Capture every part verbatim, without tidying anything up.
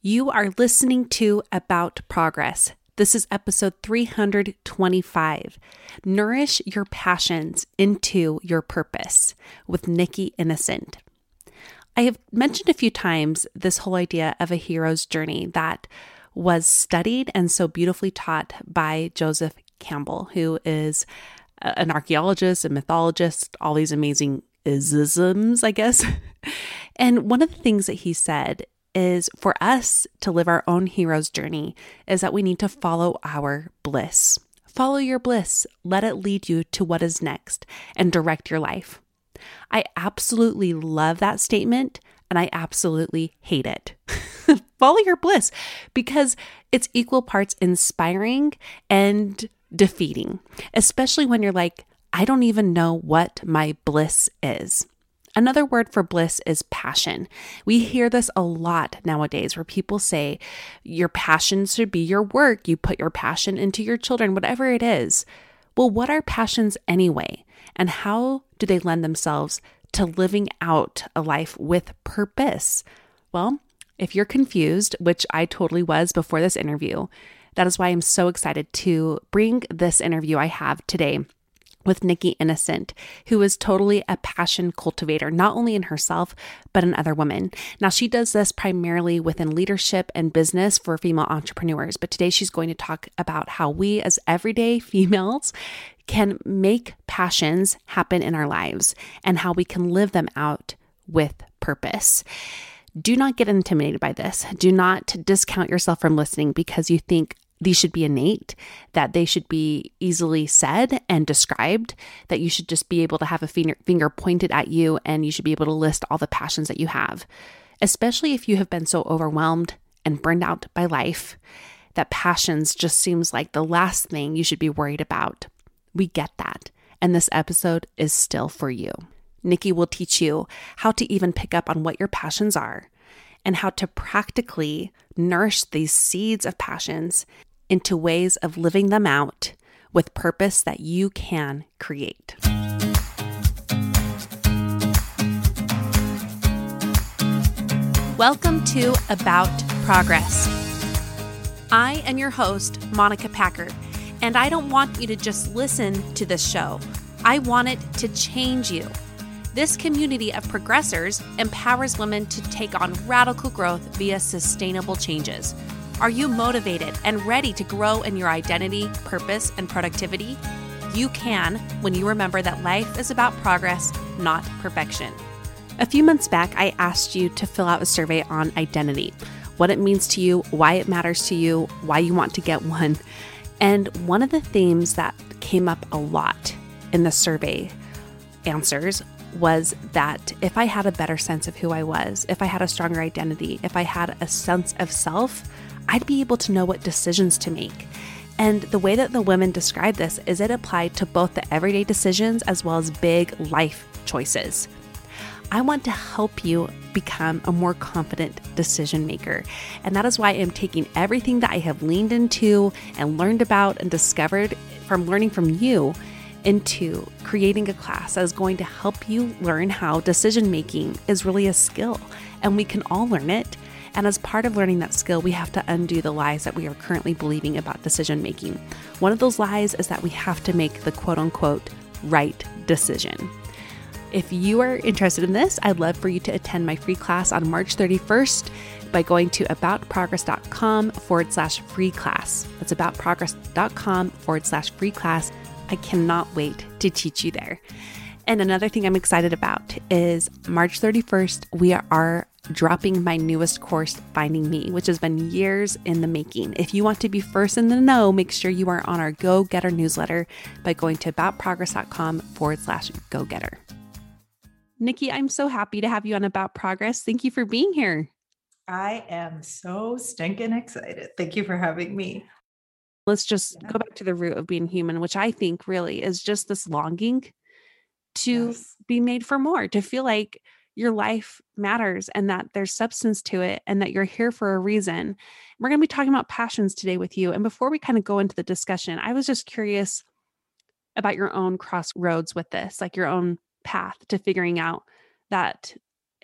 You are listening to About Progress. This is episode three hundred twenty-five. Nourish your passions into your purpose with Nikki Innocent. I have mentioned a few times this whole idea of a hero's journey that was studied and so beautifully taught by Joseph Campbell, who is an archaeologist, a mythologist, all these amazing isms, I guess. And one of the things that he said is for us to live our own hero's journey is that we need to follow our bliss. Follow your bliss. Let it lead you to what is next and direct your life. I absolutely love that statement and I absolutely hate it. Follow your bliss because it's equal parts inspiring and defeating, especially when you're like, I don't even know what my bliss is. Another word for bliss is passion. We hear this a lot nowadays where people say your passion should be your work. You put your passion into your children, whatever it is. Well, what are passions anyway? And how do they lend themselves to living out a life with purpose? Well, if you're confused, which I totally was before this interview, that is why I'm so excited to bring this interview I have today with Nikki Innocent, who is totally a passion cultivator, not only in herself, but in other women. Now, she does this primarily within leadership and business for female entrepreneurs, but today she's going to talk about how we as everyday females can make passions happen in our lives and how we can live them out with purpose. Do not get intimidated by this. Do not discount yourself from listening because you think these should be innate, that they should be easily said and described, that you should just be able to have a finger, finger pointed at you and you should be able to list all the passions that you have, especially if you have been so overwhelmed and burned out by life that passions just seems like the last thing you should be worried about. We get that. And this episode is still for you. Nikki will teach you how to even pick up on what your passions are and how to practically nourish these seeds of passions into ways of living them out with purpose that you can create. Welcome to About Progress. I am your host, Monica Packard, and I don't want you to just listen to this show. I want it to change you. This community of progressors empowers women to take on radical growth via sustainable changes. Are you motivated and ready to grow in your identity, purpose, and productivity? You can when you remember that life is about progress, not perfection. A few months back, I asked you to fill out a survey on identity, what it means to you, why it matters to you, why you want to get one. And one of the themes that came up a lot in the survey answers was that if I had a better sense of who I was, if I had a stronger identity, if I had a sense of self, I'd be able to know what decisions to make. And the way that the women described this is it applied to both the everyday decisions as well as big life choices. I want to help you become a more confident decision maker. And that is why I'm taking everything that I have leaned into and learned about and discovered from learning from you into creating a class that is going to help you learn how decision making is really a skill and we can all learn it. And as part of learning that skill, we have to undo the lies that we are currently believing about decision making. One of those lies is that we have to make the quote unquote right decision. If you are interested in this, I'd love for you to attend my free class on March thirty-first by going to aboutprogress.com forward slash free class. That's aboutprogress.com forward slash free class. I cannot wait to teach you there. And another thing I'm excited about is March thirty-first, we are dropping my newest course, Finding Me, which has been years in the making. If you want to be first in the know, make sure you are on our Go Getter newsletter by going to aboutprogress.com forward slash go getter. Nikki, I'm so happy to have you on About Progress. Thank you for being here. I am so stinking excited. Thank you for having me. Let's just Yeah. go back to the root of being human, which I think really is just this longing to Yes. be made for more, to feel like your life matters and that there's substance to it and that you're here for a reason. We're going to be talking about passions today with you. And before we kind of go into the discussion, I was just curious about your own crossroads with this, like your own path to figuring out that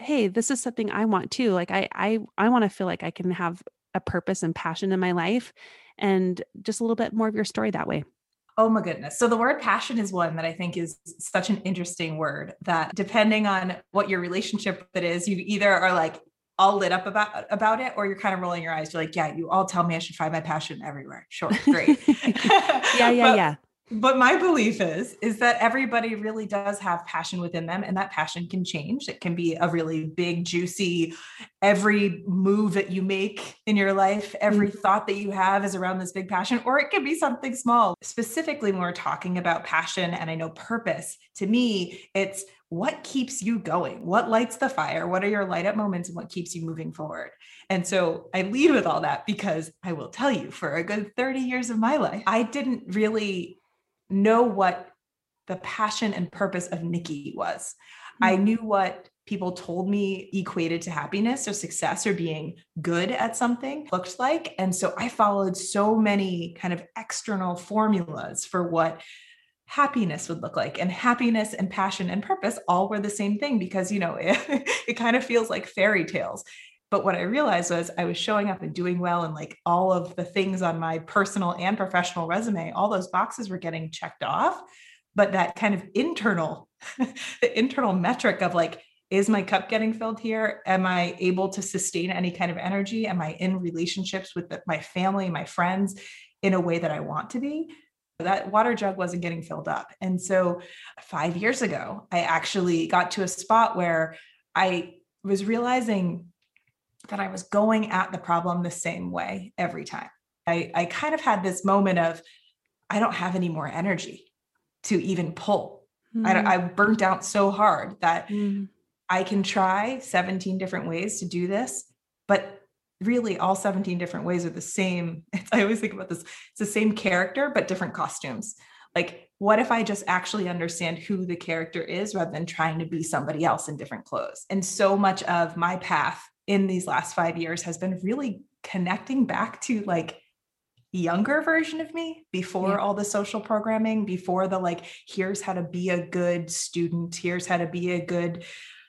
hey, this is something I want too. Like I, I, I want to feel like I can have a purpose and passion in my life, and just a little bit more of your story that way. Oh my goodness. So the word passion is one that I think is such an interesting word that depending on what your relationship with it is, you either are like all lit up about, about it, or you're kind of rolling your eyes. You're like, yeah, you all tell me I should find my passion everywhere. Sure. Great. yeah, yeah, but, yeah. But my belief is, is that everybody really does have passion within them, and that passion can change. It can be a really big, juicy, every move that you make in your life, every mm-hmm. thought that you have is around this big passion, or it can be something small. Specifically, when we're talking about passion, and I know purpose, to me, it's what keeps you going? What lights the fire? What are your light up moments, and what keeps you moving forward? And so I lead with all that because I will tell you, for a good thirty years of my life, I didn't really know what the passion and purpose of Nikki was. Mm-hmm. I knew what people told me equated to happiness or success or being good at something looked like. And so I followed so many kind of external formulas for what happiness would look like. And happiness and passion and purpose all were the same thing because, you know, it, it kind of feels like fairy tales. But what I realized was I was showing up and doing well, and like all of the things on my personal and professional resume, all those boxes were getting checked off. But that kind of internal, the internal metric of like, is my cup getting filled here? Am I able to sustain any kind of energy? Am I in relationships with the, my family, my friends in a way that I want to be? That water jug wasn't getting filled up. And so five years ago, I actually got to a spot where I was realizing that I was going at the problem the same way every time. I, I kind of had this moment of, I don't have any more energy to even pull. Mm. I, I burnt out so hard that mm. I can try seventeen different ways to do this, but really all seventeen different ways are the same. It's, I always think about this. It's the same character, but different costumes. Like, what if I just actually understand who the character is rather than trying to be somebody else in different clothes? And so much of my path in these last five years has been really connecting back to like younger version of me before yeah. all the social programming, before the like, here's how to be a good student. Here's how to be a good,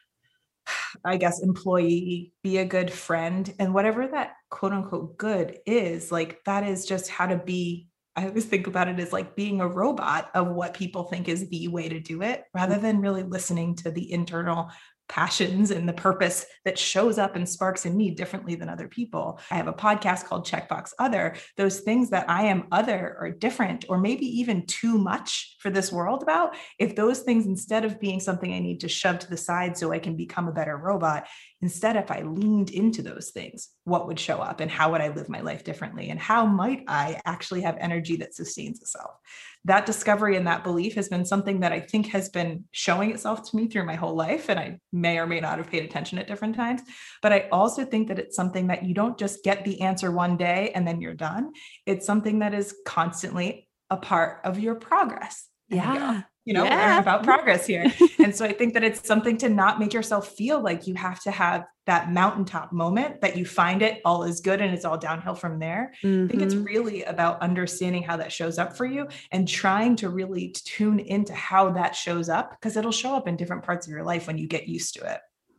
I guess, employee, be a good friend. And whatever that quote unquote good is, like, that is just how to be. I always think about it as like being a robot of what people think is the way to do it, rather than really listening to the internal passions and the purpose that shows up and sparks in me differently than other people. I have a podcast called Checkbox Other. Those things that I am other or different, or maybe even too much for this world about, if those things, instead of being something I need to shove to the side so I can become a better robot, instead, if I leaned into those things, what would show up and how would I live my life differently? And how might I actually have energy that sustains itself? That discovery and that belief has been something that I think has been showing itself to me through my whole life. And I may or may not have paid attention at different times. But I also think that it's something that you don't just get the answer one day and then you're done. It's something that is constantly a part of your progress. Yeah. You know, yeah. we're about progress here. And so I think that it's something to not make yourself feel like you have to have that mountaintop moment, that you find it all is good and it's all downhill from there. Mm-hmm. I think it's really about understanding how that shows up for you and trying to really tune into how that shows up, because it'll show up in different parts of your life when you get used to it.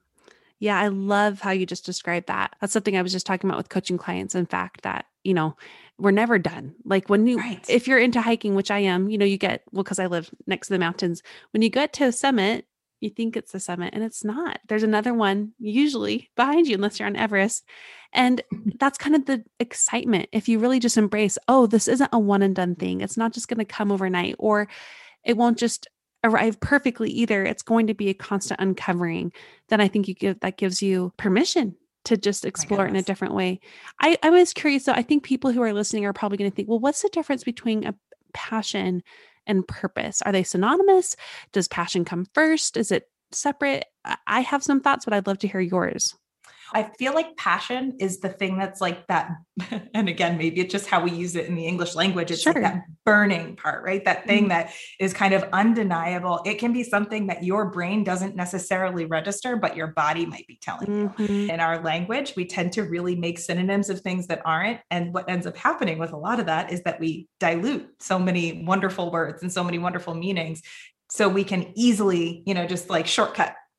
Yeah, I love how you just described that. That's something I was just talking about with coaching clients. In fact, that, you know, we're never done. Like when you, right. if you're into hiking, which I am, you know, you get, well, cause I live next to the mountains, when you get to a summit, you think it's the summit and it's not. There's another one usually behind you, unless you're on Everest. And that's kind of the excitement. If you really just embrace, oh, this isn't a one and done thing. It's not just going to come overnight, or it won't just arrive perfectly either. It's going to be a constant uncovering. Then I think you give, that gives you permission to just explore it in a different way. I, I was curious though. I think people who are listening are probably going to think, well, what's the difference between a passion and purpose? Are they synonymous? Does passion come first? Is it separate? I have some thoughts, but I'd love to hear yours. I feel like passion is the thing that's like that. And again, maybe it's just how we use it in the English language. It's sure. like that burning part, right? That thing mm-hmm. that is kind of undeniable. It can be something that your brain doesn't necessarily register, but your body might be telling mm-hmm. you. In our language, we tend to really make synonyms of things that aren't. And what ends up happening with a lot of that is that we dilute so many wonderful words and so many wonderful meanings. So we can easily, you know, just like shortcut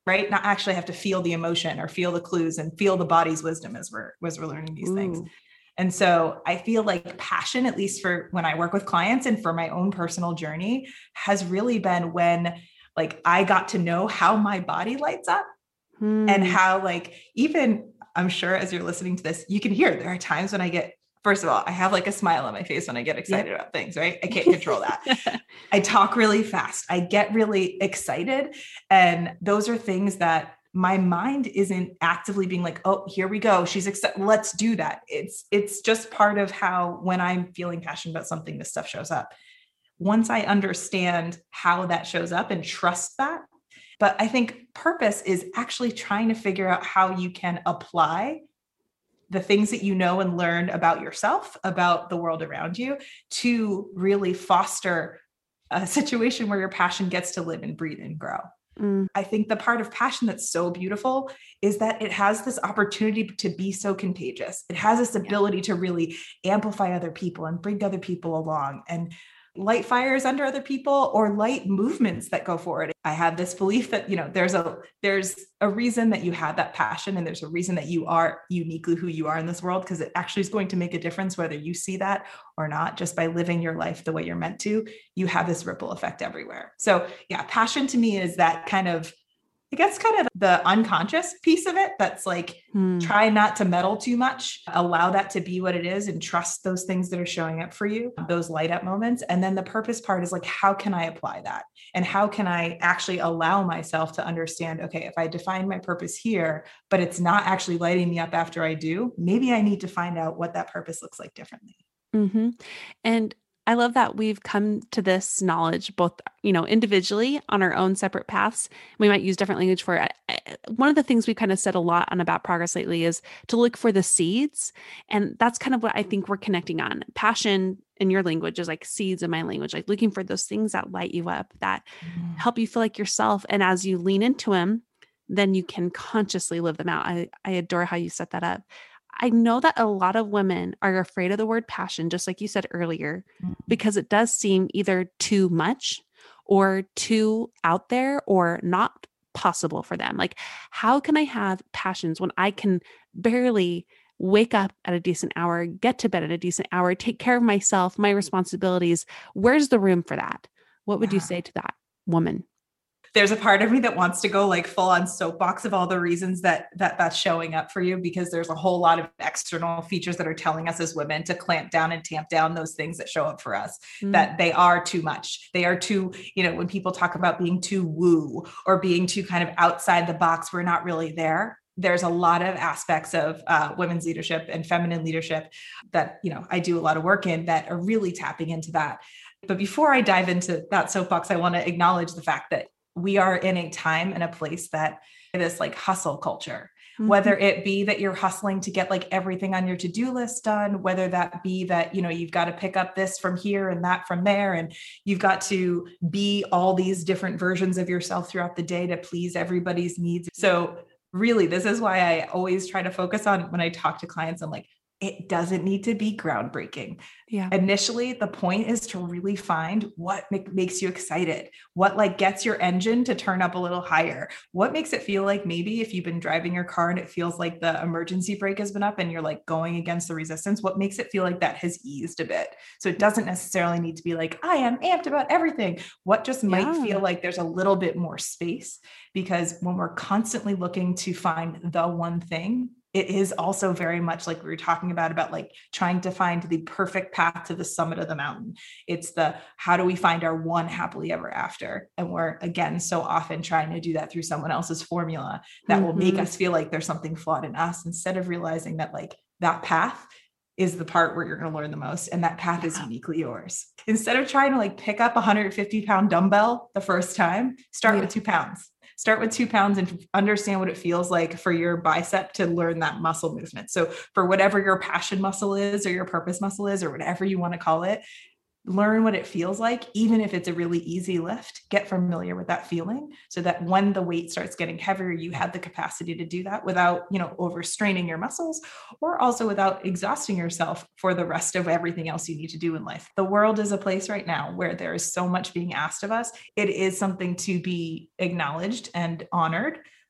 right? Not actually have to feel the emotion or feel the clues and feel the body's wisdom as we're, as we're learning these Ooh. Things. And so I feel like passion, at least for when I work with clients and for my own personal journey, has really been when like I got to know how my body lights up hmm. and how like, even I'm sure as you're listening to this, you can hear there are times when I get, first of all, I have like a smile on my face when I get excited yeah. about things, right? I can't control that. I talk really fast. I get really excited. And those are things that my mind isn't actively being like, oh, here we go. She's excited. Let's do that. It's, it's just part of how, when I'm feeling passionate about something, this stuff shows up. Once I understand how that shows up and trust that. But I think purpose is actually trying to figure out how you can apply the things that you know and learn about yourself, about the world around you, to really foster a situation where your passion gets to live and breathe and grow. Mm. I think the part of passion that's so beautiful is that it has this opportunity to be so contagious. It has this ability yeah. to really amplify other people and bring other people along and light fires under other people or light movements that go forward. I have this belief that, you know, there's a, there's a reason that you have that passion and there's a reason that you are uniquely who you are in this world, because it actually is going to make a difference whether you see that or not. Just by living your life the way you're meant to, you have this ripple effect everywhere. So yeah, passion to me is that kind of, I guess kind of the unconscious piece of it. That's like, hmm. try not to meddle too much, allow that to be what it is and trust those things that are showing up for you, those light up moments. And then the purpose part is like, how can I apply that? And how can I actually allow myself to understand, okay, if I define my purpose here, but it's not actually lighting me up after I do, maybe I need to find out what that purpose looks like differently. Mm-hmm. And I love that we've come to this knowledge, both, you know, individually on our own separate paths. We might use different language for it. One of the things we've kind of said a lot on About Progress lately is to look for the seeds. And that's kind of what I think we're connecting on. Passion in your language is like seeds in my language, like looking for those things that light you up, that mm. help you feel like yourself. And as you lean into them, then you can consciously live them out. I, I adore how you set that up. I know that a lot of women are afraid of the word passion, just like you said earlier, because it does seem either too much or too out there or not possible for them. Like, how can I have passions when I can barely wake up at a decent hour, get to bed at a decent hour, take care of myself, my responsibilities? Where's the room for that? What would you say to that woman? There's a part of me that wants to go like full on soapbox of all the reasons that that that's showing up for you, because there's a whole lot of external features that are telling us as women to clamp down and tamp down those things that show up for us, mm. that they are too much. They are too, you know, when people talk about being too woo or being too kind of outside the box, we're not really there. There's a lot of aspects of uh, women's leadership and feminine leadership that, you know, I do a lot of work in that are really tapping into that. But before I dive into that soapbox, I want to acknowledge the fact that we are in a time and a place that this like hustle culture, mm-hmm. whether it be that you're hustling to get like everything on your to-do list done, whether that be that, you know, you've got to pick up this from here and that from there, and you've got to be all these different versions of yourself throughout the day to please everybody's needs. So really, this is why I always try to focus on when I talk to clients, I'm like, it doesn't need to be groundbreaking. Yeah. Initially, the point is to really find what make, makes you excited, what like gets your engine to turn up a little higher, what makes it feel like maybe if you've been driving your car and it feels like the emergency brake has been up and you're like going against the resistance, what makes it feel like that has eased a bit. So it doesn't necessarily need to be like, I am amped about everything. What just might yeah. feel like there's a little bit more space, because when we're constantly looking to find the one thing, it is also very much like we were talking about, about like trying to find the perfect path to the summit of the mountain. It's the, how do we find our one happily ever after? And we're, again, so often trying to do that through someone else's formula that mm-hmm. will make us feel like there's something flawed in us, instead of realizing that like that path is the part where you're going to learn the most. And that path yeah. is uniquely yours. Instead of trying to like pick up a one hundred fifty pound dumbbell the first time, start yeah. with two pounds. Start with two pounds and understand what it feels like for your bicep to learn that muscle movement. So for whatever your passion muscle is, or your purpose muscle is, or whatever you want to call it, learn what it feels like. Even if it's a really easy lift, get familiar with that feeling so that when the weight starts getting heavier, you have the capacity to do that without, you know, overstraining your muscles, or also without exhausting yourself for the rest of everything else you need to do in life. The world is a place right now where there is so much being asked of us. It is something to be acknowledged and honored,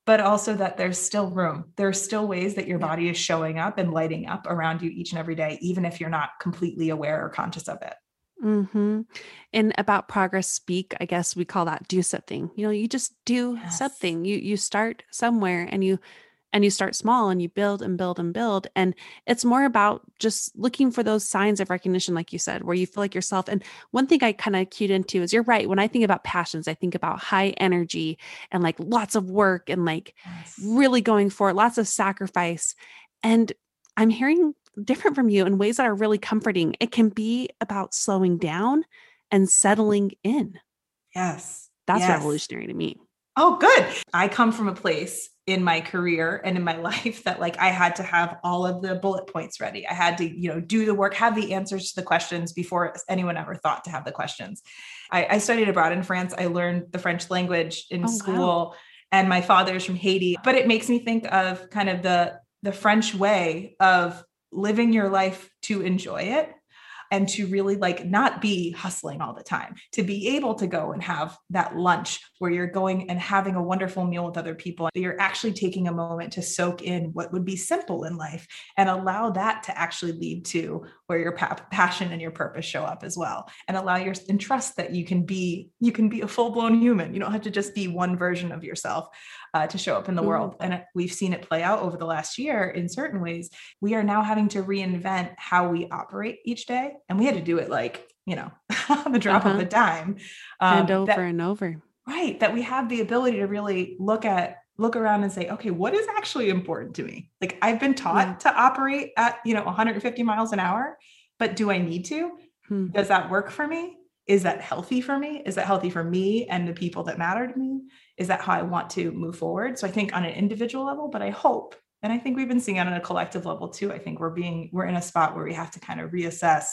but also that there's still room. There's still ways that your body is showing up and lighting up around you each and every day, even if you're not completely aware or conscious of it. Mm-hmm. And about progress speak, I guess we call that do something. You know, you just do Yes. something. You you start somewhere and you and you start small and you build and build and build. And it's more about just looking for those signs of recognition, like you said, where you feel like yourself. And one thing I kind of cued into is you're right. When I think about passions, I think about high energy and like lots of work and like Yes. really going for it, lots of sacrifice. And I'm hearing different from you in ways that are really comforting. It can be about slowing down and settling in. Yes. That's Yes. revolutionary to me. Oh, good. I come from a place in my career and in my life that like I had to have all of the bullet points ready. I had to, you know, do the work, have the answers to the questions before anyone ever thought to have the questions. I, I studied abroad in France. I learned the French language in Oh, school, wow. and my father's from Haiti. But it makes me think of kind of the the French way of living your life to enjoy it. And to really like not be hustling all the time, to be able to go and have that lunch where you're going and having a wonderful meal with other people. You're actually taking a moment to soak in what would be simple in life and allow that to actually lead to where your pa- passion and your purpose show up as well. And allow your and trust that you can be, you can be a full-blown human. You don't have to just be one version of yourself uh, to show up in the mm-hmm. world. And we've seen it play out over the last year in certain ways. We are now having to reinvent how we operate each day. And we had to do it like, you know, on the drop uh-huh. of a dime. Um, and over that, and over. Right. That we have the ability to really look at, look around and say, okay, what is actually important to me? Like I've been taught yeah. to operate at, you know, one hundred fifty miles an hour, but do I need to? Hmm. Does that work for me? Is that healthy for me? Is that healthy for me and the people that matter to me? Is that how I want to move forward? So I think on an individual level, but I hope, and I think we've been seeing it on a collective level too. I think we're being, we're in a spot where we have to kind of reassess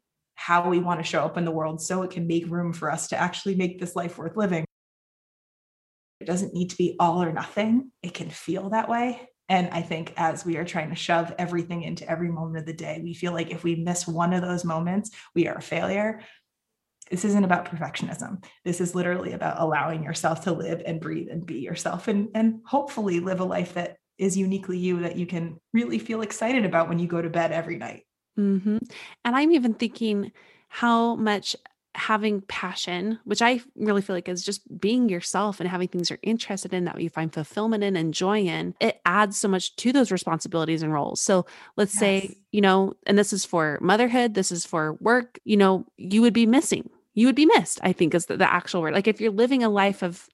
how we want to show up in the world so it can make room for us to actually make this life worth living. It doesn't need to be all or nothing. It can feel that way. And I think as we are trying to shove everything into every moment of the day, we feel like if we miss one of those moments, we are a failure. This isn't about perfectionism. This is literally about allowing yourself to live and breathe and be yourself and, and hopefully live a life that is uniquely you, that you can really feel excited about when you go to bed every night. Mm-hmm. And I'm even thinking how much having passion, which I really feel like is just being yourself and having things you're interested in that you find fulfillment in and joy in, it adds so much to those responsibilities and roles. So let's yes. say, you know, and this is for motherhood, this is for work, you know, you would be missing, you would be missed, I think is the, the actual word. Like if you're living a life of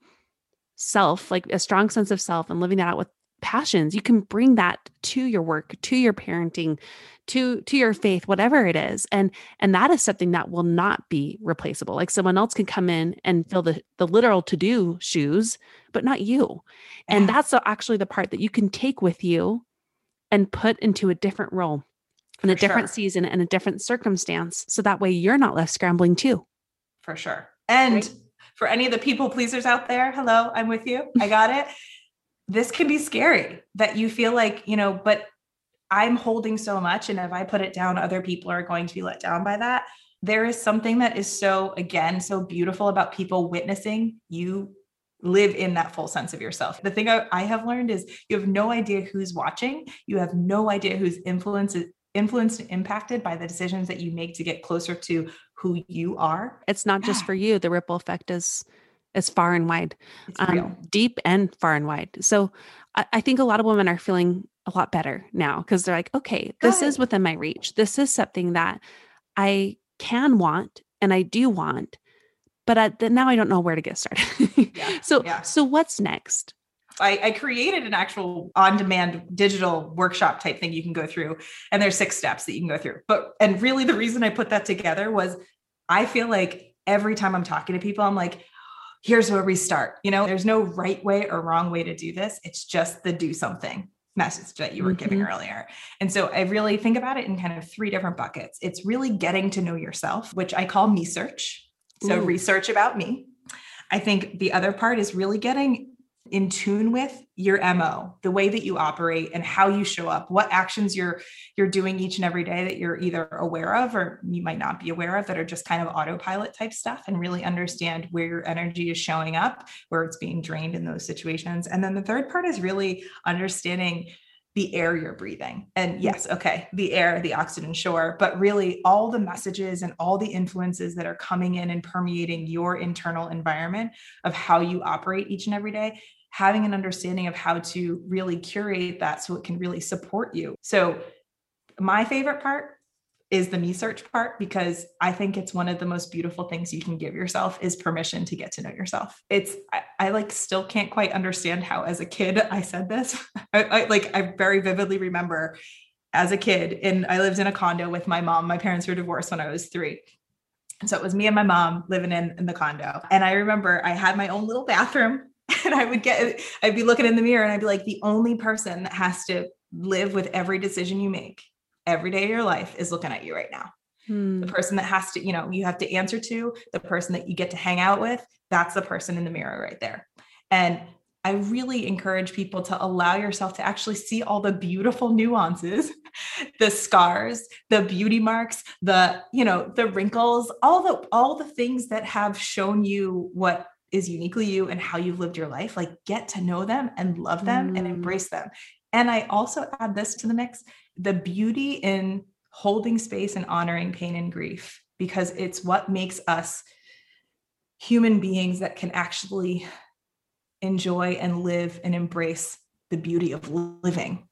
self, like a strong sense of self and living that out with passions, you can bring that to your work, to your parenting, to, to your faith, whatever it is. And, and that is something that will not be replaceable. Like someone else can come in and fill the, the literal to-do shoes, but not you. Yeah. And that's actually the part that you can take with you and put into a different role in a different sure. season and a different circumstance. So that way you're not left scrambling too. For sure. And right? For any of the people pleasers out there, hello, I'm with you. I got it. This can be scary that you feel like, you know, but I'm holding so much. And if I put it down, other people are going to be let down by that. There is something that is so, again, so beautiful about people witnessing you live in that full sense of yourself. The thing I, I have learned is you have no idea who's watching. You have no idea who's influenced, influenced and impacted by the decisions that you make to get closer to who you are. It's not yeah. just for you. The ripple effect is is far and wide, it's real. Um, deep and far and wide. So I, I think a lot of women are feeling a lot better now because they're like, okay, this Good. Is within my reach. This is something that I can want and I do want, but I, now I don't know where to get started. yeah. So, yeah. so what's next? I, I created an actual on-demand digital workshop type thing you can go through, and there's six steps that you can go through. But, and really the reason I put that together was I feel like every time I'm talking to people, I'm like, here's where we start. You know, there's no right way or wrong way to do this. It's just the do something message that you were mm-hmm. giving earlier. And so I really think about it in kind of three different buckets. It's really getting to know yourself, which I call me search. So Ooh. Research about me. I think the other part is really getting in tune with your M O, the way that you operate and how you show up, what actions you're, you're doing each and every day that you're either aware of, or you might not be aware of, that are just kind of autopilot type stuff, and really understand where your energy is showing up, where it's being drained in those situations. And then the third part is really understanding the air you're breathing. And yes, okay, the air, the oxygen, sure, but really all the messages and all the influences that are coming in and permeating your internal environment of how you operate each and every day, having an understanding of how to really curate that so it can really support you. So my favorite part is the me search part, because I think it's one of the most beautiful things you can give yourself is permission to get to know yourself. It's, I, I like still can't quite understand how as a kid I said this. I, I like, I very vividly remember as a kid, and I lived in a condo with my mom. My parents were divorced when I was three. And so it was me and my mom living in, in the condo. And I remember I had my own little bathroom, and I would get, I'd be looking in the mirror and I'd be like, the only person that has to live with every decision you make every day of your life is looking at you right now. Hmm. The person that has to, you know, you have to answer to, the person that you get to hang out with, that's the person in the mirror right there. And I really encourage people to allow yourself to actually see all the beautiful nuances, the scars, the beauty marks, the, you know, the wrinkles, all the, all the things that have shown you what is uniquely you and how you've lived your life. Like, get to know them and love them hmm. and embrace them. And I also add this to the mix, the beauty in holding space and honoring pain and grief, because it's what makes us human beings that can actually enjoy and live and embrace the beauty of living.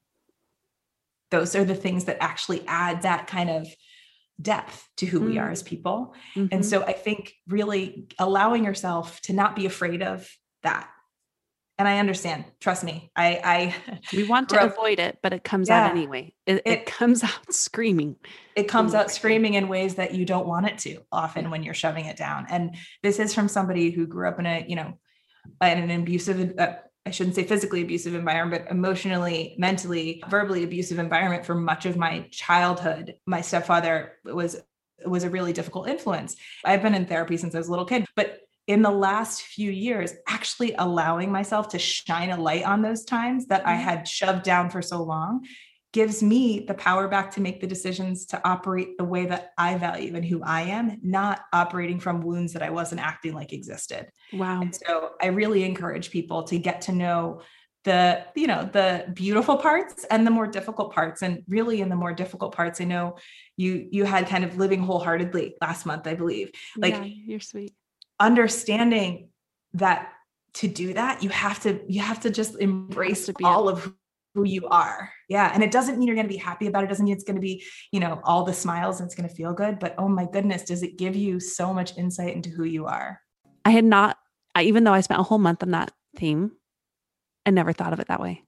Those are the things that actually add that kind of depth to who mm-hmm. we are as people. Mm-hmm. And so I think really allowing yourself to not be afraid of that. And I understand, trust me, I, I we want to up, avoid it, but it comes yeah, out anyway. It, it, it comes out screaming. It comes out screaming in ways that you don't want it to often yeah. when you're shoving it down. And this is from somebody who grew up in a, you know, in an abusive, uh, I shouldn't say physically abusive environment, but emotionally, mentally, verbally abusive environment for much of my childhood. My stepfather was, was a really difficult influence. I've been in therapy since I was a little kid, but in the last few years, actually allowing myself to shine a light on those times that I had shoved down for so long gives me the power back to make the decisions to operate the way that I value and who I am, not operating from wounds that I wasn't acting like existed. Wow. And so I really encourage people to get to know the, you know, the beautiful parts and the more difficult parts. And really in the more difficult parts, I know you, you had kind of living wholeheartedly last month, I believe. Like, yeah, you're sweet. Understanding that to do that, you have to, you have to just embrace to all of who you are. Yeah. And it doesn't mean you're going to be happy about it. It doesn't mean it's going to be, you know, all the smiles and it's going to feel good, but oh my goodness, does it give you so much insight into who you are? I had not, I, even though I spent a whole month on that theme, I never thought of it that way.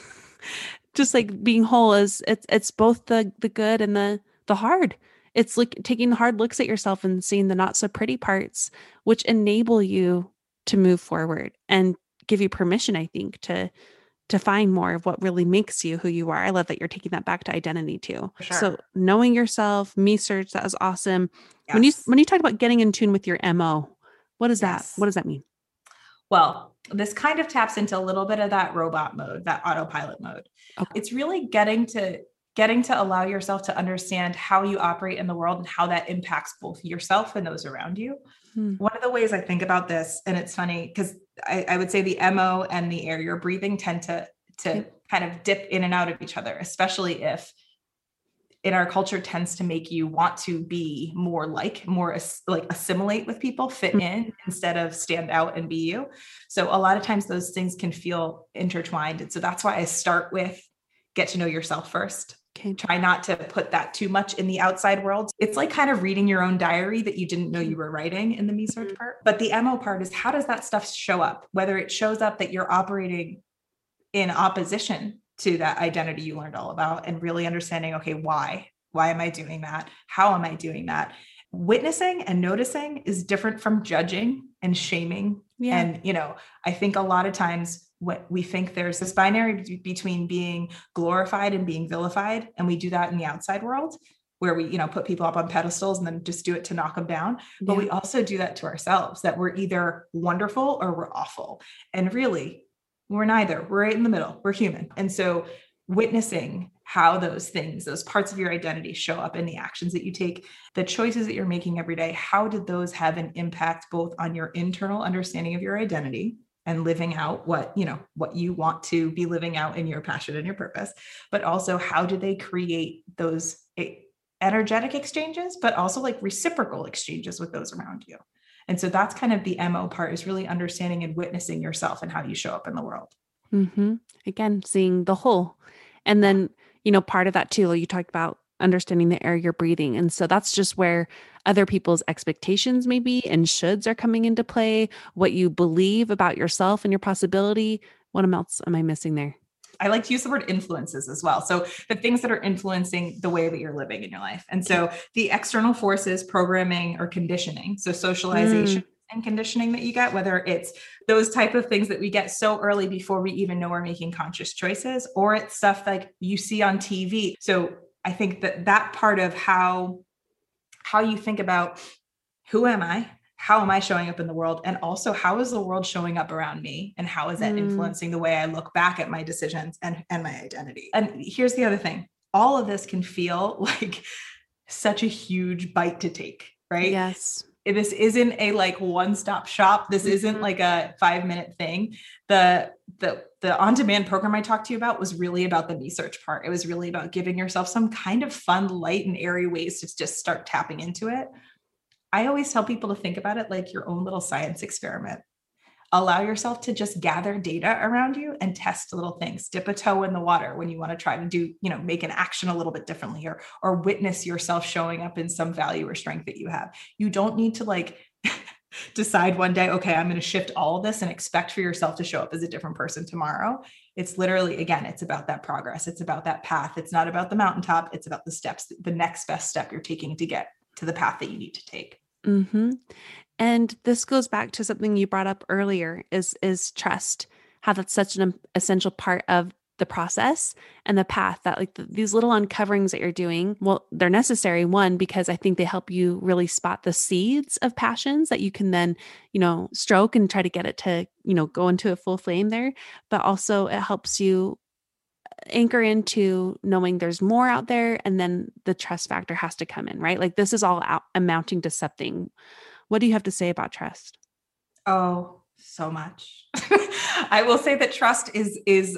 Just like being whole is it's, it's both the, the good and the, the hard. It's like taking hard looks at yourself and seeing the not so pretty parts, which enable you to move forward and give you permission, I think, to to find more of what really makes you who you are. I love that you're taking that back to identity too. Sure. So knowing yourself, me search, that was awesome. Yes. When you when you talk about getting in tune with your M O, what is yes. that? What does that mean? Well, this kind of taps into a little bit of that robot mode, that autopilot mode. Okay. It's really getting to getting to allow yourself to understand how you operate in the world and how that impacts both yourself and those around you. Hmm. One of the ways I think about this, and it's funny because I, I would say the M O and the air you're breathing tend to, to okay. kind of dip in and out of each other, especially if in our culture tends to make you want to be more like, more as, like assimilate with people, fit in instead of stand out and be you. So a lot of times those things can feel intertwined. And so that's why I start with get to know yourself first. Okay. Try not to put that too much in the outside world. It's like kind of reading your own diary that you didn't know you were writing in the me search part. But the M O part is how does that stuff show up? Whether it shows up that you're operating in opposition to that identity you learned all about and really understanding, okay, why? Why am I doing that? How am I doing that? Witnessing and noticing is different from judging and shaming. Yeah. And, you know, I think a lot of times what we think there's this binary between being glorified and being vilified. And we do that in the outside world where we, you know, put people up on pedestals and then just do it to knock them down. Yeah. But we also do that to ourselves, that we're either wonderful or we're awful. And really We're neither. We're right in the middle. We're human. And so witnessing how those things, those parts of your identity show up in the actions that you take, the choices that you're making every day, how did those have an impact both on your internal understanding of your identity and living out what, you know, what you want to be living out in your passion and your purpose, but also how do they create those energetic exchanges, but also like reciprocal exchanges with those around you. And so that's kind of the M O part, is really understanding and witnessing yourself and how you show up in the world. Mm-hmm. Again, seeing the whole. And then, you know, part of that too, you talked about understanding the air you're breathing. And so that's just where other people's expectations maybe and shoulds are coming into play, what you believe about yourself and your possibility. What else am I missing there? I like to use the word influences as well. So the things that are influencing the way that you're living in your life. And so the external forces, programming or conditioning, so socialization mm. and conditioning that you get, whether it's those type of things that we get so early before we even know we're making conscious choices, or it's stuff like you see on T V. So I think that that part of how, how you think about who am I? How am I showing up in the world? And also, how is the world showing up around me? And how is that mm. influencing the way I look back at my decisions and, and my identity? And here's the other thing. All of this can feel like such a huge bite to take, right? Yes. This isn't a like one-stop shop. This mm-hmm. isn't like a five minute thing. The, the, the on-demand program I talked to you about was really about the research part. It was really about giving yourself some kind of fun, light and airy ways to just start tapping into it. I always tell people to think about it like your own little science experiment. Allow yourself to just gather data around you and test little things. Dip a toe in the water when you want to try to do, you know, make an action a little bit differently, or, or witness yourself showing up in some value or strength that you have. You don't need to like decide one day, okay, I'm going to shift all of this and expect for yourself to show up as a different person tomorrow. It's literally, again, it's about that progress. It's about that path. It's not about the mountaintop. It's about the steps, the next best step you're taking to get to the path that you need to take. Mm-hmm. And this goes back to something you brought up earlier is, is trust, how that's such an essential part of the process and the path, that like the, these little uncoverings that you're doing, well, they're necessary. One, because I think they help you really spot the seeds of passions that you can then, you know, stroke and try to get it to, you know, go into a full flame there. But also it helps you anchor into knowing there's more out there. And then the trust factor has to come in, right? Like this is all out, amounting to something. What do you have to say about trust? Oh, so much. I will say that trust is, is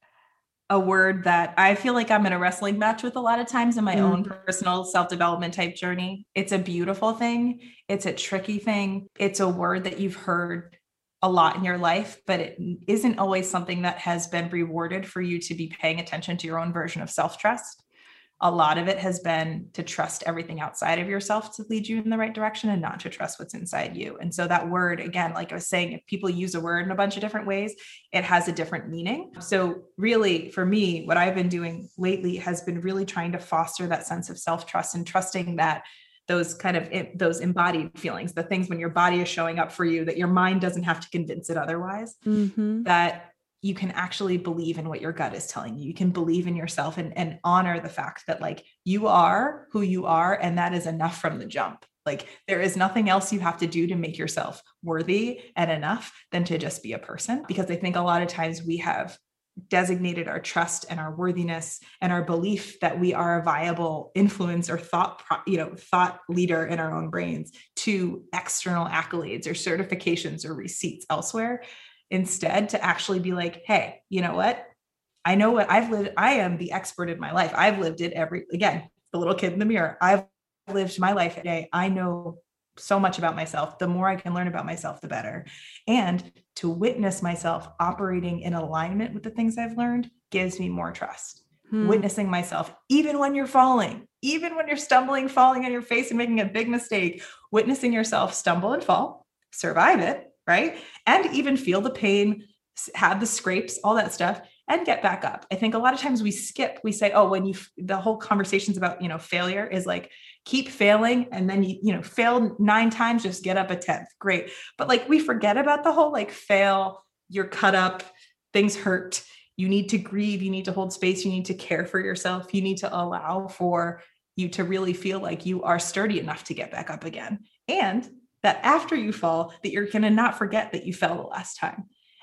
a word that I feel like I'm in a wrestling match with a lot of times in my mm. own personal self-development type journey. It's a beautiful thing. It's a tricky thing. It's a word that you've heard a lot in your life, but it isn't always something that has been rewarded for you to be paying attention to your own version of self-trust. A lot of it has been to trust everything outside of yourself to lead you in the right direction and not to trust what's inside you. And so that word, again, like I was saying, if people use a word in a bunch of different ways, it has a different meaning. So really for me, what I've been doing lately has been really trying to foster that sense of self-trust and trusting that those kind of those embodied feelings, the things when your body is showing up for you, that your mind doesn't have to convince it otherwise, mm-hmm. that you can actually believe in what your gut is telling you. You can believe in yourself and, and honor the fact that like you are who you are. And that is enough from the jump. Like there is nothing else you have to do to make yourself worthy and enough than to just be a person. Because I think a lot of times we have designated our trust and our worthiness and our belief that we are a viable influence or thought, you know, thought leader in our own brains to external accolades or certifications or receipts elsewhere, instead to actually be like, hey, you know what? I know what I've lived. I am the expert in my life. I've lived it every, again, the little kid in the mirror. I've lived my life today. I know so much about myself. The more I can learn about myself, the better. And to witness myself operating in alignment with the things I've learned gives me more trust. Hmm. Witnessing myself, even when you're falling, even when you're stumbling, falling on your face and making a big mistake, witnessing yourself stumble and fall, survive it, right? And even feel the pain, have the scrapes, all that stuff, and get back up. I think a lot of times we skip, we say, oh, when you, the whole conversations about, you know, failure is like, keep failing. And then you, you know, fail nine times, just get up a tenth. Great. But like, we forget about the whole, like fail, you're cut up, things hurt. You need to grieve. You need to hold space. You need to care for yourself. You need to allow for you to really feel like you are sturdy enough to get back up again. And that after you fall, that you're going to not forget that you fell the last time.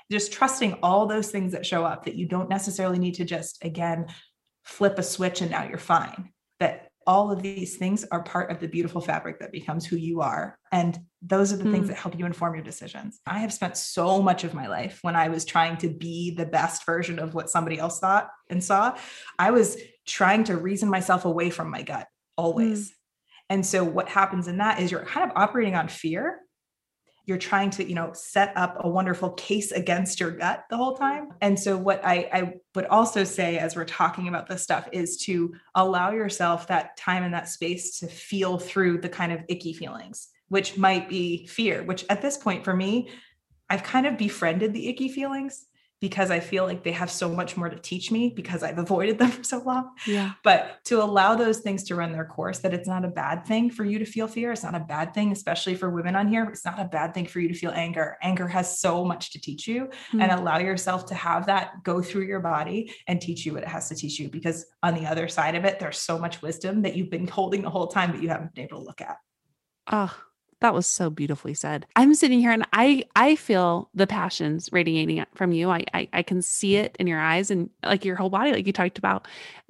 Just trusting all those things that show up, that you don't necessarily need to just, again, flip a switch and now you're fine. That all of these things are part of the beautiful fabric that becomes who you are. And those are the mm. things that help you inform your decisions. I have spent so much of my life when I was trying to be the best version of what somebody else thought and saw, I was trying to reason myself away from my gut always. Mm. And so what happens in that is you're kind of operating on fear. You're trying to, you know, set up a wonderful case against your gut the whole time. And so what I, I would also say as we're talking about this stuff is to allow yourself that time and that space to feel through the kind of icky feelings, which might be fear, which at this point for me, I've kind of befriended the icky feelings because I feel like they have so much more to teach me because I've avoided them for so long. Yeah. But to allow those things to run their course, that it's not a bad thing for you to feel fear. It's not a bad thing, especially for women on here. It's not a bad thing for you to feel anger. Anger has so much to teach you, mm-hmm. and allow yourself to have that go through your body and teach you what it has to teach you. Because on the other side of it, there's so much wisdom that you've been holding the whole time, but you haven't been able to look at. Oh, that was so beautifully said. I'm sitting here and I, I feel the passions radiating from you. I, I, I can see it in your eyes and like your whole body, like you talked about.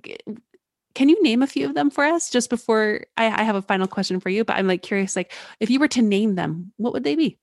Can you name a few of them for us just before I, I have a final question for you? But I'm like curious, like if you were to name them, what would they be?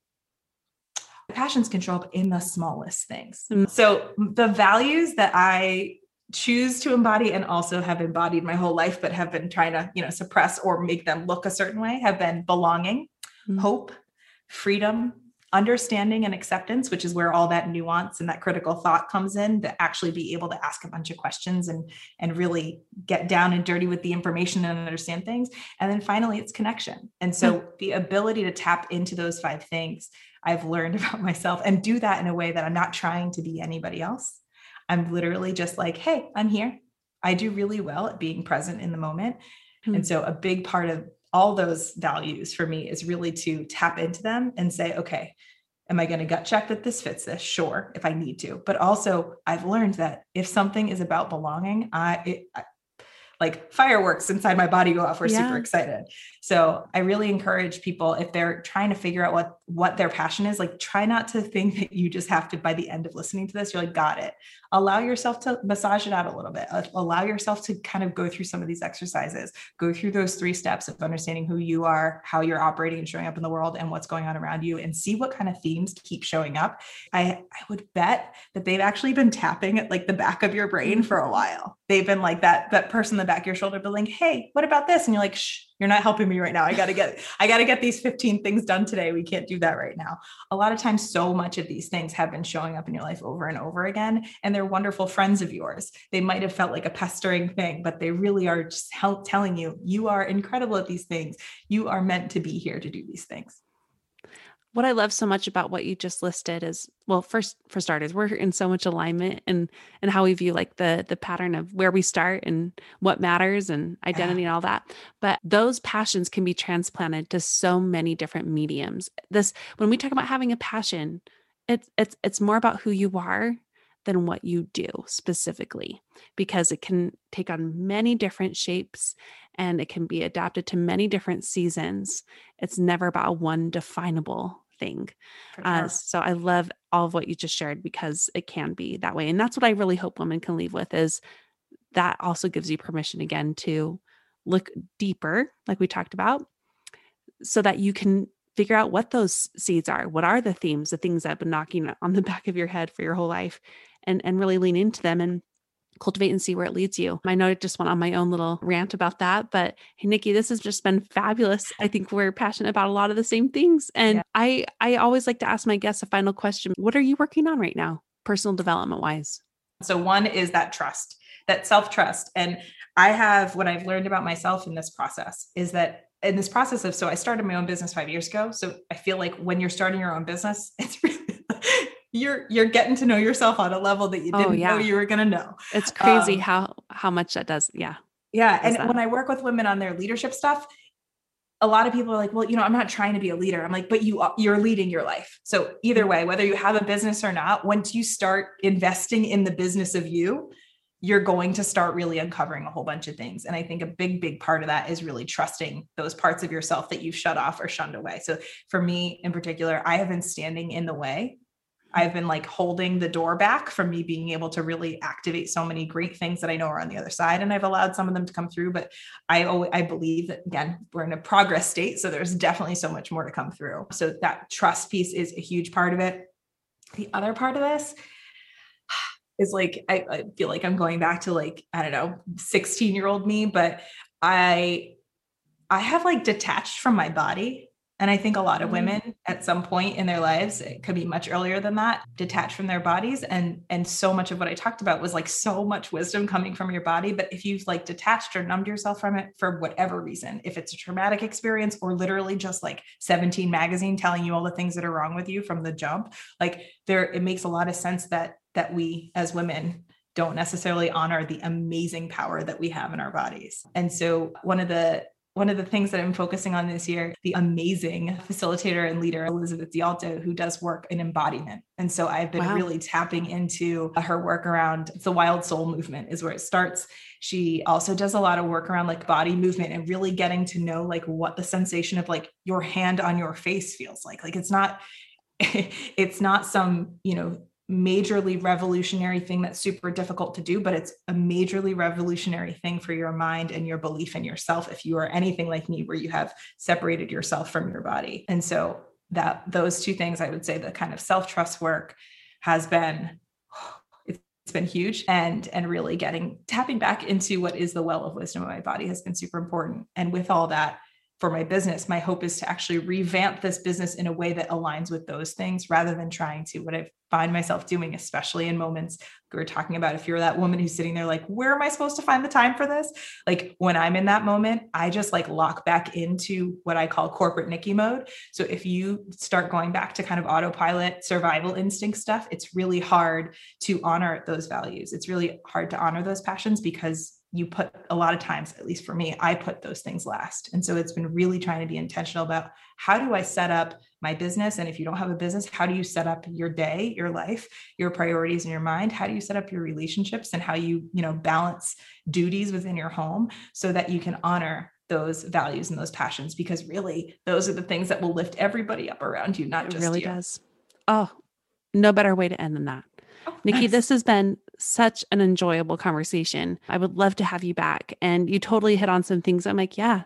Passions can show up in the smallest things. Mm-hmm. So the values that I choose to embody and also have embodied my whole life, but have been trying to, you know, suppress or make them look a certain way, have been belonging, mm-hmm. hope, freedom, understanding, and acceptance, which is where all that nuance and that critical thought comes in, to actually be able to ask a bunch of questions and, and really get down and dirty with the information and understand things. And then finally, it's connection. And so mm-hmm. the ability to tap into those five things I've learned about myself and do that in a way that I'm not trying to be anybody else. I'm literally just like, hey, I'm here. I do really well at being present in the moment. Mm-hmm. And so a big part of all those values for me is really to tap into them and say, okay, am I going to gut check that this fits this? Sure, if I need to. But also I've learned that if something is about belonging, I, it, I like fireworks inside my body go off. We're yeah. super excited. So I really encourage people, if they're trying to figure out what, what their passion is, like try not to think that you just have to, by the end of listening to this, you're like, got it. Allow yourself to massage it out a little bit. Allow yourself to kind of go through some of these exercises, go through those three steps of understanding who you are, how you're operating and showing up in the world and what's going on around you, and see what kind of themes keep showing up. I, I would bet that they've actually been tapping at like the back of your brain for a while. They've been like that, that person in the back of your shoulder, but like, hey, what about this? And you're like, shh, you're not helping me right now. I got to get, I got to get these fifteen things done today. We can't do that right now. A lot of times, so much of these things have been showing up in your life over and over again, and they're wonderful friends of yours. They might have felt like a pestering thing, but they really are just help telling you, you are incredible at these things. You are meant to be here to do these things. What I love so much about what you just listed is, well, first, for starters, we're in so much alignment and and how we view like the the pattern of where we start and what matters and identity yeah. and all that. But those passions can be transplanted to so many different mediums. This, when we talk about having a passion, it's it's it's more about who you are than what you do specifically, because it can take on many different shapes and it can be adapted to many different seasons. It's never about one definable thing. Sure. Uh, so I love all of what you just shared because it can be that way. And that's what I really hope women can leave with, is that also gives you permission again to look deeper, like we talked about, so that you can figure out what those seeds are. What are the themes, the things that have been knocking on the back of your head for your whole life, and, and really lean into them and cultivate and see where it leads you. I know I just went on my own little rant about that, but hey, Nikki, this has just been fabulous. I think we're passionate about a lot of the same things. And yeah. I, I always like to ask my guests a final question. What are you working on right now, personal development wise? So one is that trust, that self-trust. And I have, what I've learned about myself in this process is that in this process of, so I started my own business five years ago. So I feel like when you're starting your own business, it's really, you're, you're getting to know yourself on a level that you didn't oh, yeah. know you were going to know. It's crazy um, how, how much that does. Yeah. Yeah. And that. When I work with women on their leadership stuff, a lot of people are like, well, you know, I'm not trying to be a leader. I'm like, but you are, you're leading your life. So either way, whether you have a business or not, once you start investing in the business of you, you're going to start really uncovering a whole bunch of things. And I think a big, big part of that is really trusting those parts of yourself that you've shut off or shunned away. So for me in particular, I have been standing in the way I've been like holding the door back from me being able to really activate so many great things that I know are on the other side. And I've allowed some of them to come through, but I always, I believe that, again, we're in a progress state. So there's definitely so much more to come through. So that trust piece is a huge part of it. The other part of this is like, I, I feel like I'm going back to like, I don't know, sixteen year old me, but I, I have like detached from my body. And I think a lot of women at some point in their lives, it could be much earlier than that, detach from their bodies. And, and so much of what I talked about was like so much wisdom coming from your body. But if you've like detached or numbed yourself from it for whatever reason, if it's a traumatic experience or literally just like seventeen magazine telling you all the things that are wrong with you from the jump, like there, it makes a lot of sense that, that we as women don't necessarily honor the amazing power that we have in our bodies. And so one of the One of the things that I'm focusing on this year, the amazing facilitator and leader, Elizabeth D'Alto, who does work in embodiment. And so I've been wow. really tapping into her work around the Wild Soul movement is where it starts. She also does a lot of work around like body movement and really getting to know like what the sensation of like your hand on your face feels like. Like it's not, it's not some, you know, majorly revolutionary thing that's super difficult to do, but it's a majorly revolutionary thing for your mind and your belief in yourself. If you are anything like me, where you have separated yourself from your body. And so that those two things, I would say the kind of self-trust work has been, it's been huge, and, and really getting, tapping back into what is the well of wisdom of my body has been super important. And with all that, for my business, my hope is to actually revamp this business in a way that aligns with those things rather than trying to, what I find myself doing, especially in moments we were talking about, if you're that woman who's sitting there like, where am I supposed to find the time for this? Like when I'm in that moment, I just like lock back into what I call corporate Nikki mode. So if you start going back to kind of autopilot survival instinct stuff, it's really hard to honor those values. It's really hard to honor those passions because you put a lot of times, at least for me, I put those things last. And so it's been really trying to be intentional about how do I set up my business? And if you don't have a business, how do you set up your day, your life, your priorities in your mind? How do you set up your relationships and how you, you know, balance duties within your home so that you can honor those values and those passions? Because really those are the things that will lift everybody up around you, not just you. It really does. Oh, no better way to end than that. Oh, Nikki, nice. This has been such an enjoyable conversation. I would love to have you back. And you totally hit on some things. I'm like, yeah,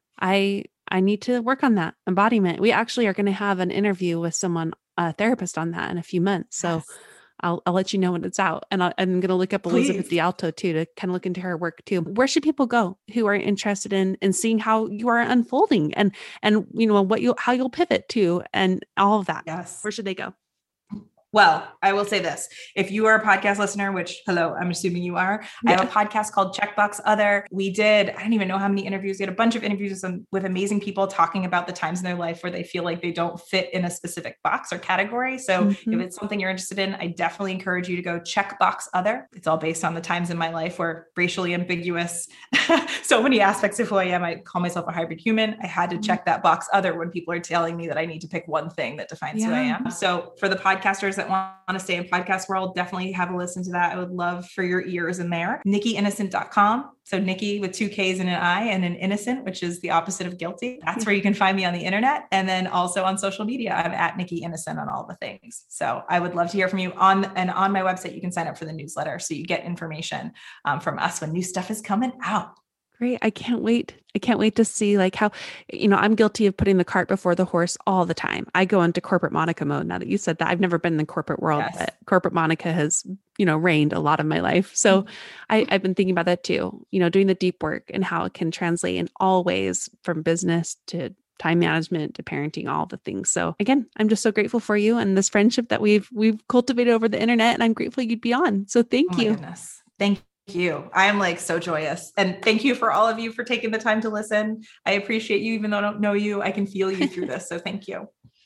I I need to work on that embodiment. We actually are going to have an interview with someone, a therapist on that in a few months. So Yes. I'll I'll let you know when it's out. And I'll, I'm going to look up Elizabeth Please. D'Alto too, to kind of look into her work too. Where should people go who are interested in in seeing how you are unfolding and and you know what you how you'll pivot to and all of that? Yes. Where should they go? Well, I will say this. If you are a podcast listener, which, hello, I'm assuming you are, yeah. I have a podcast called Checkbox Other. We did, I don't even know how many interviews. We had a bunch of interviews with, some, with amazing people talking about the times in their life where they feel like they don't fit in a specific box or category. So mm-hmm. if it's something you're interested in, I definitely encourage you to go Checkbox Other. It's all based on the times in my life where racially ambiguous, so many aspects of who I am. I call myself a hybrid human. I had to mm-hmm. check that box Other when people are telling me that I need to pick one thing that defines yeah. who I am. So for the podcasters that want to stay in podcast world, definitely have a listen to that. I would love for your ears in there. Nikki Innocent dot com. So Nikki with two K's and an I, and an innocent, which is the opposite of guilty. That's where you can find me on the internet. And then also on social media, I'm at Nikki Innocent on all the things. So I would love to hear from you on, and on my website, you can sign up for the newsletter. So you get information um, from us when new stuff is coming out. Great. I can't wait. I can't wait to see like how, you know, I'm guilty of putting the cart before the horse all the time. I go into corporate Monica mode now that you said that. I've never been in the corporate world, yes. but corporate Monica has, you know, reigned a lot of my life. So mm-hmm. I, I've been thinking about that too, you know, doing the deep work and how it can translate in all ways from business to time management to parenting, all the things. So again, I'm just so grateful for you and this friendship that we've, we've cultivated over the internet, and I'm grateful you'd be on. So thank oh you. My goodness. Thank you. you. I am like so joyous. And thank you for all of you for taking the time to listen. I appreciate you, even though I don't know you, I can feel you through this. So thank you.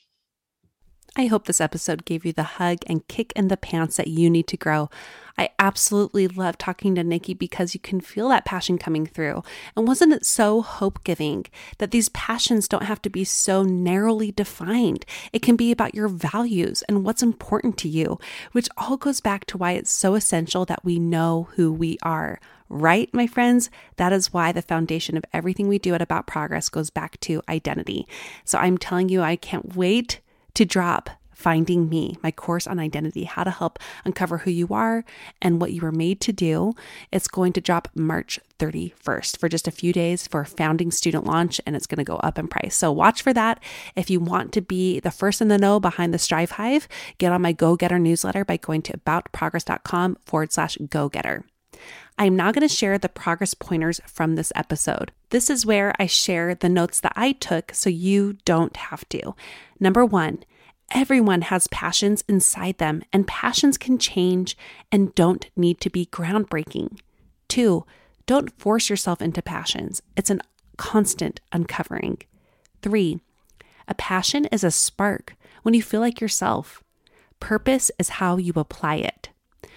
I hope this episode gave you the hug and kick in the pants that you need to grow. I absolutely love talking to Nikki because you can feel that passion coming through. And wasn't it so hope-giving that these passions don't have to be so narrowly defined? It can be about your values and what's important to you, which all goes back to why it's so essential that we know who we are. Right, my friends? That is why the foundation of everything we do at About Progress goes back to identity. So I'm telling you, I can't wait to drop Finding Me, my course on identity, how to help uncover who you are and what you were made to do. It's going to drop March thirty-first for just a few days for founding student launch, and it's going to go up in price. So watch for that. If you want to be the first in the know behind the Strive Hive, get on my Go Getter newsletter by going to aboutprogress.com forward slash go getter. I'm now going to share the progress pointers from this episode. This is where I share the notes that I took so you don't have to. Number one, everyone has passions inside them, and passions can change and don't need to be groundbreaking. Two, don't force yourself into passions. It's a constant uncovering. Three, a passion is a spark when you feel like yourself. Purpose is how you apply it.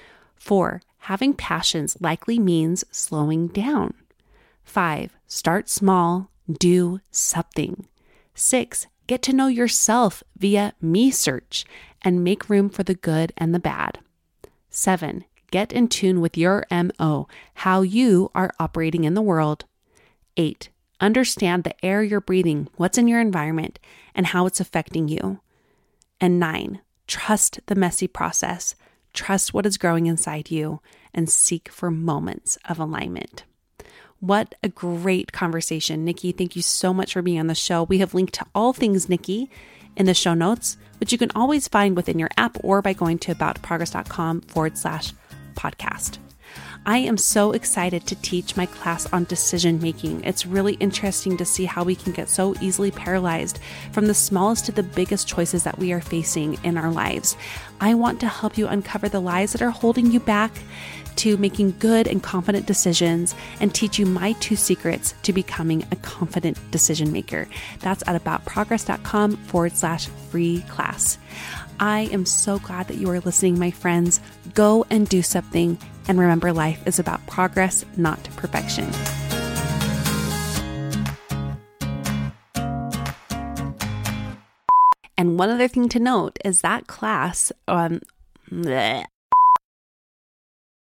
Four, having passions likely means slowing down. Five, start small, do something. Six, get to know yourself via me search and make room for the good and the bad. Seven, get in tune with your M O, how you are operating in the world. Eight, understand the air you're breathing, what's in your environment, and how it's affecting you. And nine, trust the messy process. Trust what is growing inside you and seek for moments of alignment. What a great conversation. Nikki, thank you so much for being on the show. We have linked to all things Nikki in the show notes, which you can always find within your app or by going to aboutprogress.com forward slash podcast. I am so excited to teach my class on decision making. It's really interesting to see how we can get so easily paralyzed from the smallest to the biggest choices that we are facing in our lives. I want to help you uncover the lies that are holding you back to making good and confident decisions and teach you my two secrets to becoming a confident decision maker. That's at aboutprogress.com forward slash free class. I am so glad that you are listening, my friends. Go and do something. And remember, life is about progress, not perfection. And one other thing to note is that class, um, bleh,